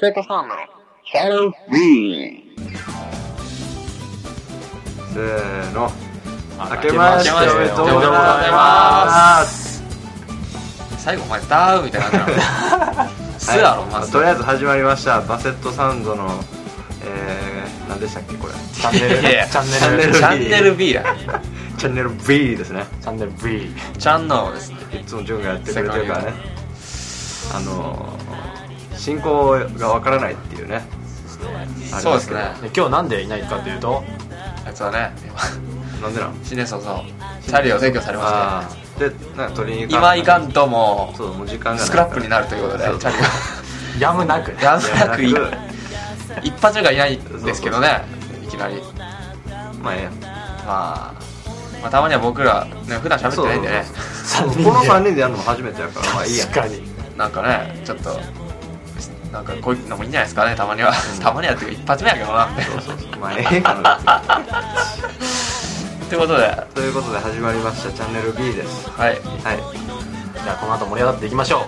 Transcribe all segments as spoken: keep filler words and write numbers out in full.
セットサンドのチャンネル B。 せーの、 明けましておめでとうございます。 最後お前ダウみたいな感じなのすやろ、まずとりあえず始まりましたバセットサウンドの、えー、何でしたっけこれ、 チャンネルいやいやチャンネルチャンネル B やチャンネル B ですね。 チャンネル B チャンネルですね。 いつもジョンがやってくれてるからね、あのー、進行がわからないっていうね。 そうですね。 で今日なんでいないかというと、 あいつはねなんでなん新年早々チャリを提供されまして、 でなんか取りに行か今いかんともうそうもう時間がないスクラップになるということで、 そうチャリがやむなくねやむなくいやむな一発目がいないんですけどね、いきなりまあええやん。 まあ、まあたまには僕らね普段喋ってないんでね、 そうそうそうこのさんにんでやるのも初めてやからまあいいやん。 確かになんかねちょっとなんかこういうのもいいんじゃないですかね、たまには、うん、たまにはっていうか一発目やけどなってそうそうそうまあええかなということでということで始まりましたチャンネル B です。 はいはい。 じゃあこの後盛り上がっていきましょ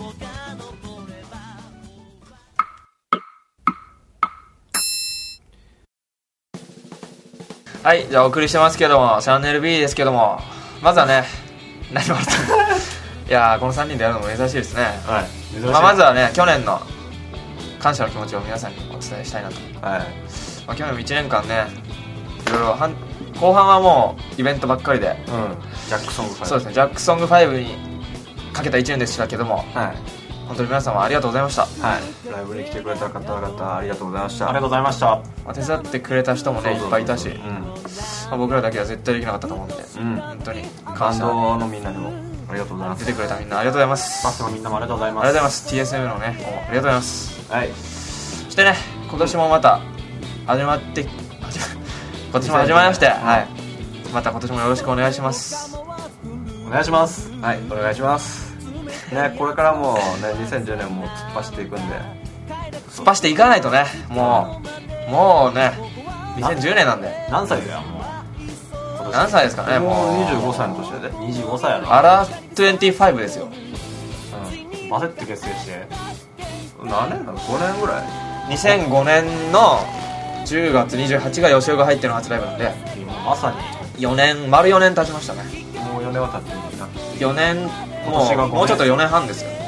う。はい、じゃあお送りしてますけども、チャンネル B ですけども、まずはね何もあったいやーこのさんにんでやるのも珍しいですね。 はい、珍しい。 まあ、まずはね去年の感謝の気持ちを皆さんにお伝えしたいなと。 はい。 まあ、去年もいちねんかんねいろいろはん後半はもうイベントばっかりで、 うん。ジャックソングファイブ。 そうですね、ジャックソングファイブにかけたいちねんでしたけども、 はい。 本当に皆様ありがとうございました。 はい。ライブに来てくれた方々ありがとうございました。 ありがとうございました。 まあ、手伝ってくれた人もねいっぱいいたし、 うん。 まあ、僕らだけは絶対できなかったと思うんで、 うん。 本当にバ感謝。 ンドのみんなにもありがとうございます。 出てくれたみんなありがとうございます。 スタッフのみんなもありがとうございます。 ありがとうございます。 ティーエスエム のねもうありがとうございます。 はい。 そしてね今年もまた始まって始ま今年も始まりまして、はい、また今年もよろしくお願いします。 お願いします。 はい、お願いしますね。これからもねにせんじゅうねんも突っ走っていくんで突っ走っていかないとね、もうもうねにせんじゅうねんなんで。 何歳だよもう。 何歳ですかね。もうにじゅうごさいの年やで。 にじゅうごさいやろ。 アラにじゅうごですよ。 うん。バセって結成して何年なの？ごねんぐらい。 にせんごねんのじゅうがつにじゅうはちが吉尾が入っての初ライブなんで、 今まさによねん丸よねん経ちましたね。 もうよねんは経ってるんだな。 よねん今年がごねもうんもうちょっとよねんはんですよ。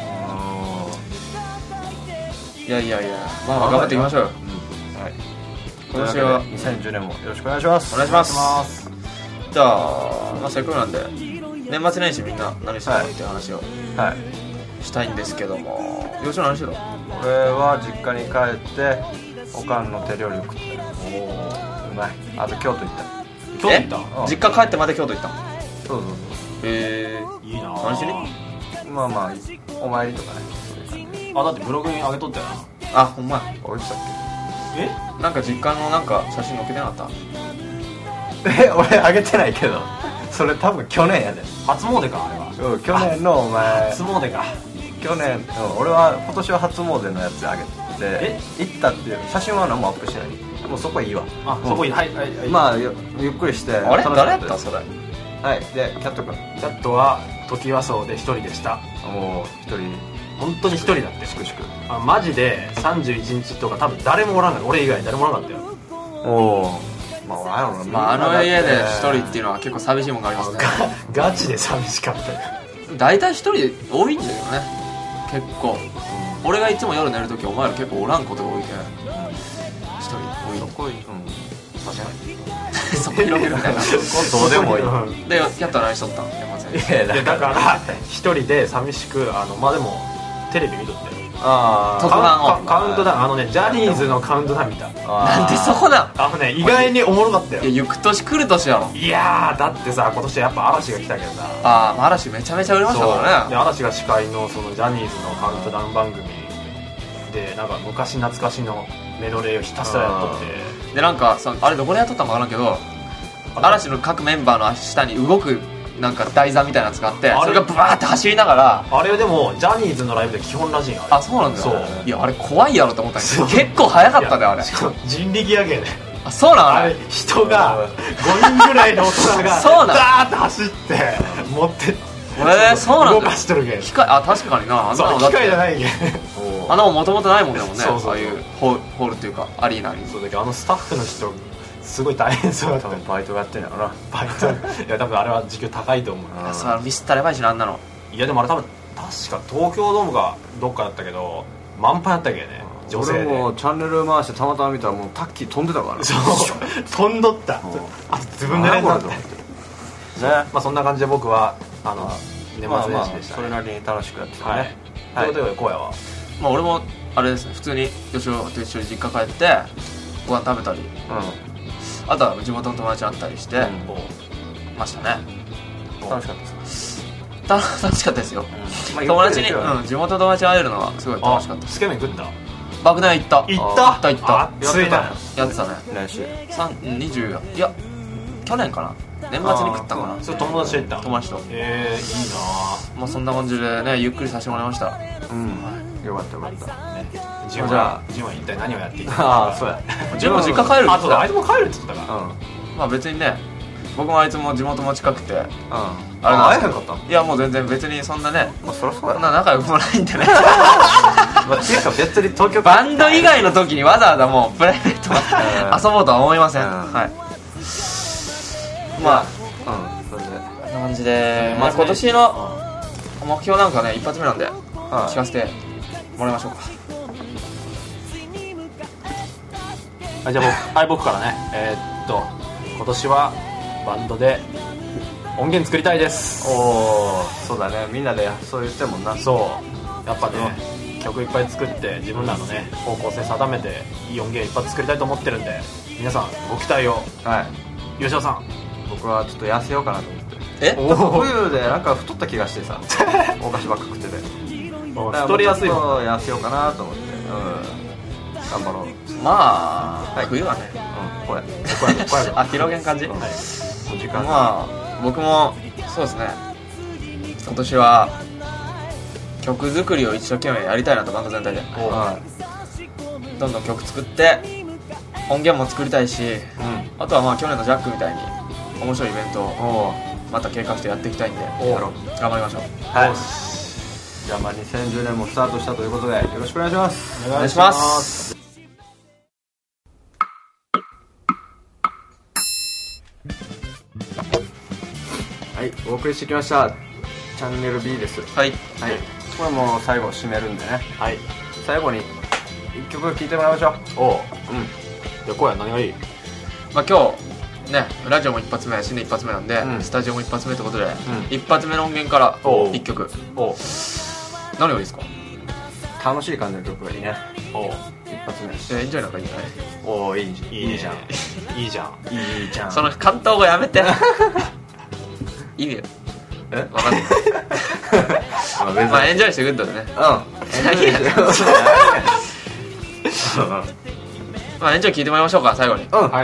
いやいやいや、まあまあ頑張っていきましょうよ。 はい。 今年はにせんじゅうねんもよろしくお願いします。 お願いします。じゃあ、まあ、せっかくなんで年末年始みんな何してるのっていう話をはいしたいんですけども、吉尾何してるの？ 俺は実家に帰っておかんの手料理を食ってる。おおうまい。あと京都行った。 京都行ったえ実家帰ってまで京都行ったの？ そうそうへえいいな。 何しに？ そう。まあまあお参りとかね、そういう感じ。 あ、だってブログに上げとったよな。 あ、ほんまや。 おいしさっえなんか実家のなんか写真載っけてなかっけ？え、俺あげてないけどそれ多分去年やで。 初詣かあれは。 うん、去年のお前初詣か。 去年、うん、俺は今年は初詣のやつあげてえ行ったっていう写真は何もアップしてない。もうそこいいわ。 あ、そこいい。はいはいはい。 まあゆゆっくりして。 た。あれ楽しか誰やたです。 ったそれ？ はい。でキャット君キャットは時はそうで一人でした。 もう一人本当に一人だって。 しくしく。 あ、マジでさんじゅういちにちとか多分誰もおらんかった。俺以外誰もおらんかったよ。 おお。まああのまああの家で一人っていうのは結構寂しいもんがありますね。 ガチで寂しかったよ。 大体一人で多いんだけどね結構。俺がいつも夜寝るときお前ら結構おらんことが多いけん一人多い。 そこいい。うん。確かに。 そこ広げるみたいな。 どうでもいい。 でキャットは何しとったん？年末に。 いやいやだから一人で寂しく、あのまあでもテレビ見とってよ。 あ特番をカカウントダウン、あのねジャニーズのカウントダウン見た。 なんでそこだ。 あのね意外におもろかったよ。 いや行く年来る年やろ。 いやーだってさ今年やっぱ嵐が来たけどさ。 ああ嵐めちゃめちゃ売れましたからね。 で嵐が司会のそのジャニーズのカウントダウン番組でなんか昔懐かしのメドレーをひたすらやっとって。 でなんかそあれどこでやっとったのか分からんけど、嵐の各メンバーの下に動くなんか台座みたいなの使って、それがブワーって走りながら。 あれでもジャニーズのライブで基本らしいんあれ。 あ、そうなんだよ。 そういやあれ怖いやろと思ったんですけど結構早かったであれ。 しかも人力やけね。 あ、そうなんあれ。 あれ人がごにんぐらいの大人がそうなんダーッて走って持ってえー、そうなんだ。 動かしてるけん。 機械、あ確かにな。あんなそうのだって機械じゃないけん。 あのもともとないもんだもんね。 そうそうそうああいうホール、ホールっていうかアリーナに。 そうだけどあのスタッフの人すごい大変そうだった。 多分バイトがやってんやろな。 バイトいや多分あれは時給高いと思う。 あそうミスったらやばいしな、あんなの。 いやでもあれ多分確か東京ドームがどっかだったけど満杯だったっけね、女性で。 俺もチャンネル回してたまたま見たらもうタッキー飛んでたからね。 そう飛んどった。あ自分でねこれと思ってね。 まあそんな感じで僕はあの年まあまあ末年始でしたそれね。 なりに楽しくやってたはいね。はいということで荒野はまあ俺もあれですね、普通に吉尾と一緒に実家帰ってご飯食べたり、 うあとは地元の友達会ったりしてうんましたね。 ん楽しかったですた楽しかったですよ。 まあ友達に、 ゆっくりできるよねうん、地元の友達に会えるのはすごい楽しかったです。 つけ麺食った。 爆弾行った。 行行ったった行った。 暑いな。 やってたね。 来週三にじゅういや去年かな、年末に食ったかな、 それ友達と行った。 友達と。 えー、いいなまあそんな感じでね、ゆっくりさせてもらいました。 うんよかったよかったぁね。ジンじゃはジンは一体何をやっていたのああそうや自分も実家帰るって言ってあそうだあいた。 つも帰るって言ってたから。 うんうんまあ別にね、僕もあいつも地元も近くて、 ああれなん会えですけどへんかったの。 いやもう全然別にそんなね、 まあそりゃそうやそんな仲良くもないんでね。 まあっていうか別に東京バンド以外の時にわざわざもうプライベートは遊ぼうとは思いません。 うんはい。まあうんそれでこんな感じで、まあ、 まずね今年の目標なんかね一発目なんではい聞かせてもらいましょうか。 あじゃあ僕はい僕からね。えー、っと今年はバンドで音源作りたいです。 おおそうだねみんなでそう言ってんもんな。 そうやっぱね曲いっぱい作って自分らのね方向性定めていい音源一発作りたいと思ってるんで、皆さんご期待を。 はい吉尾さん僕はちょっと痩せようかなと思ってえ冬でなんか太った気がしてさお菓子ばっか食ってて太りやすいもん。 もん痩せようかなと思ってうん頑張ろううんまあ、 はい冬はねこれこれこれあ広げん感じ、 はいもう時間がまあ僕もそうですね、今年は曲作りを一生懸命やりたいなと、バンド全体ではどんどん曲作って音源も作りたいし、 いうんあとはまあ去年のジャックみたいに面白いイベントをおおまた計画してやっていきたいんでやろう頑張りましょう。 はいじゃあまあにせんじゅうねんもスタートしたということでよろしくお願いしますおお願いします。 はいお送りしてきましたチャンネル B ですはい、 はいこれもう最後締めるんでねはい。 最後にいっきょく聴いてもらいましょうおううんじゃあ荒野何がいい？ まあ、今日ねラジオも一発目、新年一発目なんで、 うんスタジオも一発目ってことで、 ん一発目の音源からおう一曲おう何がいいですか？ 楽しい感じの曲がいいねおう一発目えエンジョイなんかいいんじゃない？ おおいいいいねいいじゃんいいじゃん。 いいじゃんその関東語やめて意味えわかんないまあ別にまあエンジョイしてグッドでね、 うんエンジョイしてまあエンジョイ聞いてもらいましょうか最後に。 うんはい。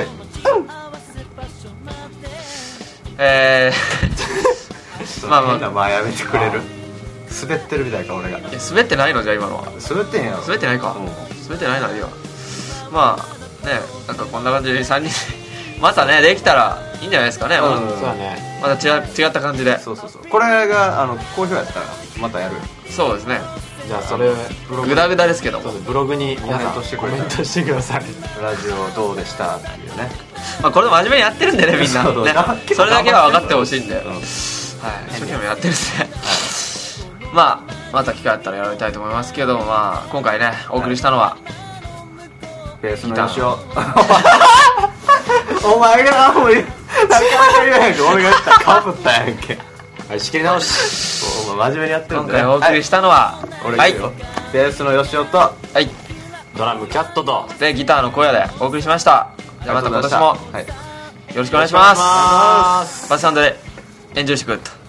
えーまあまあ変なまあやめてくれる滑ってるみたいか俺がいや滑ってないのじゃあ今のは滑ってんやろ滑ってないか、 うん滑ってないならいいわ。まあねなんかこんな感じでさんにんまたねできたらいいんじゃないですかね、 うんそうだね。 また違違った感じで。 そうそうそうこれがあの好評やったらまたやるそうですね、 じゃあそれブロググダグダですけども、 そうですブログに皆さんコメントしてくれたコメントしてください。 ラジオどうでしたっていうねまあ、これで真面目にやってるんでねみんなそうね結構それだけは分かってほしいんで、はい、 うん一生懸命やってるんで、まあまた機会あったらやりたいと思いますけど、まあ今回ねお送りしたのは、 ベースの吉尾お前がもうなかなか言わへんけど俺が言ったらかぶったやんけはい仕切り直し。 お前真面目にやってるん今でね回お送りしたのは、はい俺言うよベースの吉尾とはいドラムキャットとでギターの小屋でお送りしました。じゃあまた今年もはいよろしくお願いします。 ます。 バスサンドでエンジョイしてくれた。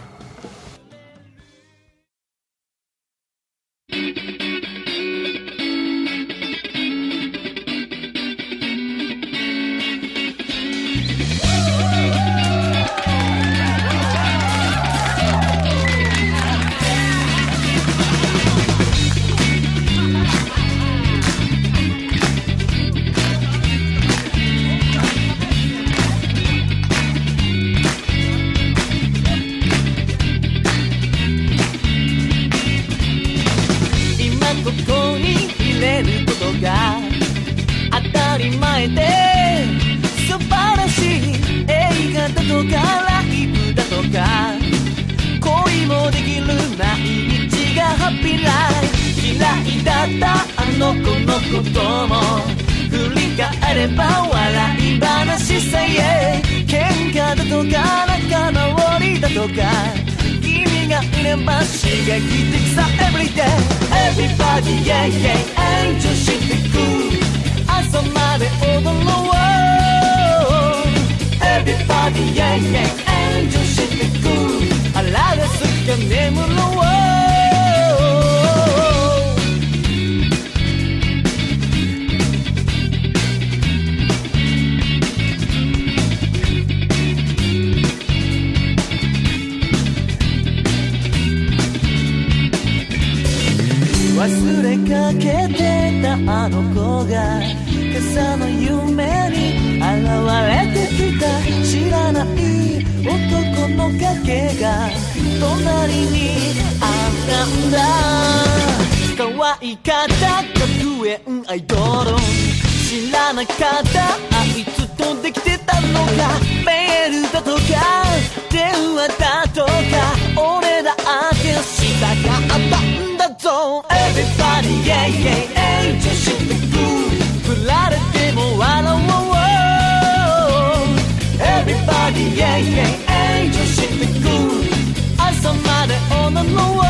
の子のことも振り返れば笑い話さえ喧嘩だとか仲直りだとか君がいれば刺激的さ Everyday Everybody yeah yeah エンジョイしてく朝まで踊ろう Everybody yeah yeah エンジョイしてく腹がすきゃ眠ろう忘れかけてたあの子が今朝の夢に現れてきた知らない男の影が隣にあったんだ可愛かった学園アイドル知らなかったあいつとできてたのかメールだとか電話だとか俺だってしたかったんだぞ Everybody yeah yeah エンジョイしてく振られても笑おう Everybody yeah yeah エンジョイしてく朝まで踊ろう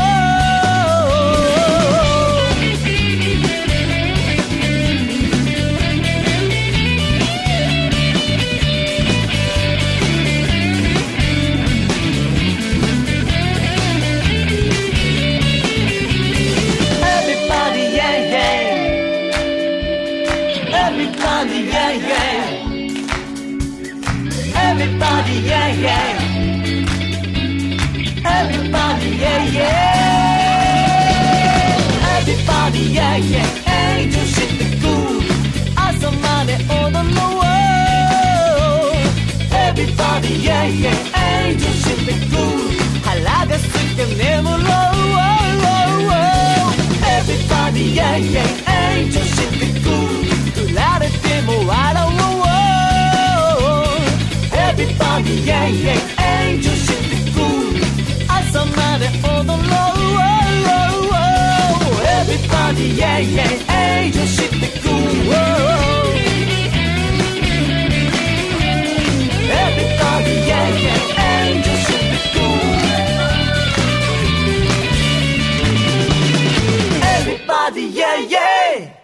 Everybody yeah yeah Everybody yeah yeah Everybody yeah yeah Everybody yeah yeah エンジョイしてく朝まで踊ろう Everybody yeah yeah エンジョイしてく腹がすきゃ眠ろう Everybody yeah yeah エンジョイしてく振られても笑おう Everybody yeah yeah エンジョイしてく朝まで踊ろう Everybody yeah yeah エンジョイしてく Everybody yeah yeah エンジョイしてく Everybody yeah yeah